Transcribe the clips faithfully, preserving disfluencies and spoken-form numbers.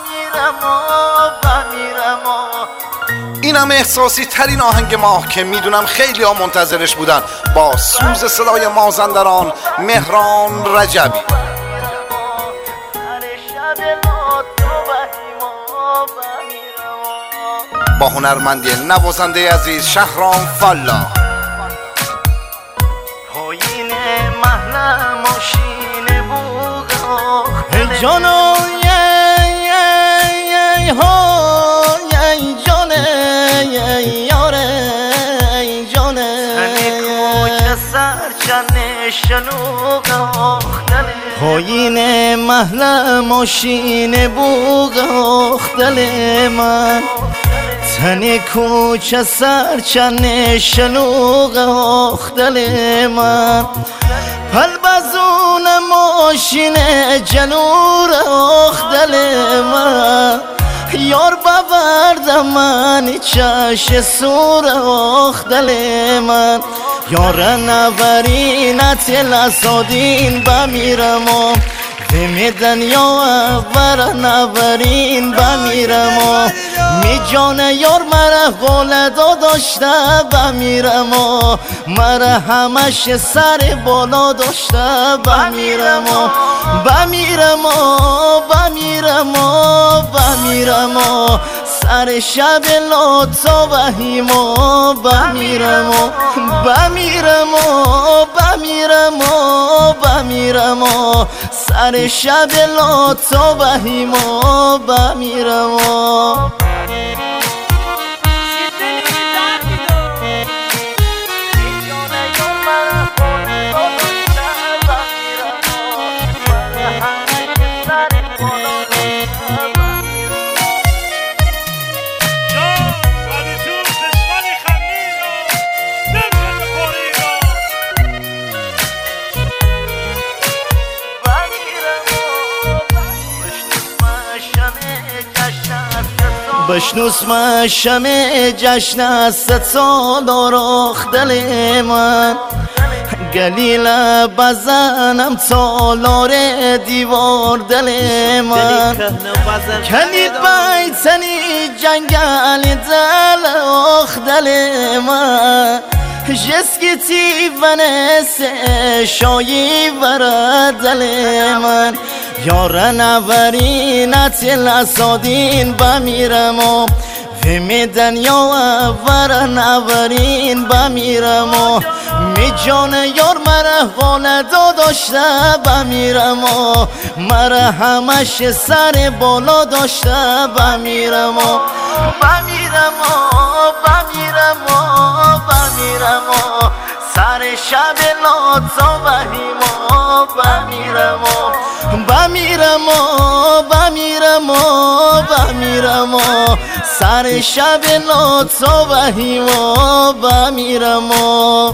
بمیرم و بمیرم و اینم احساسی ترین آهنگ ماه که میدونم خیلی ها منتظرش بودن، با سوز صدای مازندران مهران رجبی. با هنرمندی نوازنده عزیز شهرام فلا. پایین محل ماشین بوغاخ ای جانو ای های ای جانه ای یاره ای جانه تنی کوچه سرچنه شلوغاخ دل پایین محل ماشین بوغاخ دل من تنی کوچه سرچنه شلوغاخ دل من پلبزون ماشین جلور آخ دل من یار ببرد من چش سور آخ دل من یار نورینت لسادین بمیرم و می دنیا ور نورین بمیرم و می جان یار مره ولدا داشته بمیرم و مره همش سر بالا داشته بمیرم و بمیرم و بمیرم و بمیرم و سر شب لاتا وحیم و بمیرم و بمیرم و بمیرم و بمیرم و سر شب لاتا وحیم و بمیرم و بشنوس مشم جشن است سال راخ دل من گلیل بزنم تالار دیوار دل من کلید بیتنی جنگل دل آخ دل من جسکتی ونس شایی ورد دل من یار نورینت لسادین بمیرم و می دنیا ور نورین بمیرم و می جان یار مره ولدا داشته بمیرم و مره همش سر بالا داشته بمیرم و بمیرم و بمیرم و بمیرم و سر شب لاتا وحیم و بمیرم و بمیرم و بمیرم و بمیرم و سر شب لاتا وحیم و بمیرم و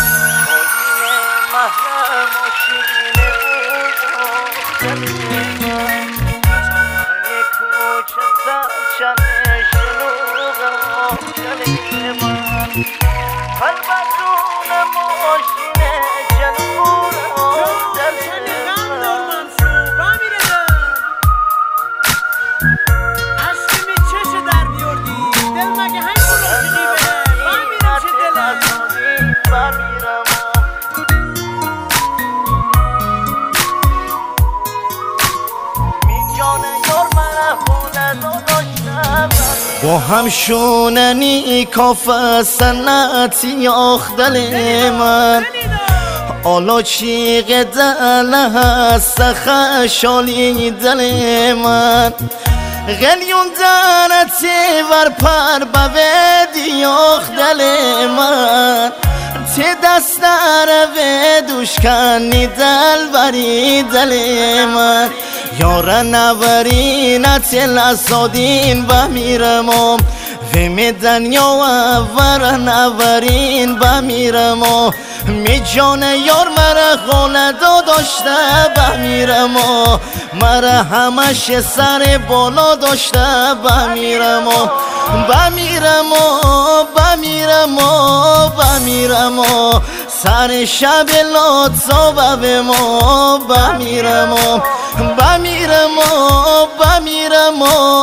با هم شوننی کاف سنتی آخ دل من آلا چیغ دل هست خشالی دل من غلیون دانتی ور پر بودی آخ دل من تی دست رو دوشکنی دل بری دل من یار نورینت لسادین بمیرم و می دنیا ور نورین بمیرم و می جان یار مره ولدا داشته بمیرم و مره همش سر بالا داشته بمیرم و بمیرم و بمیرم و بمیرم و سر شب لاتا ببم و بمیرم و بمیرم و بمیرم و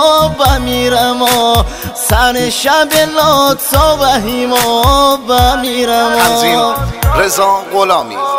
بمیرم سر شب لطفا و هیما بمیرم. تنظیم رضا غلامی.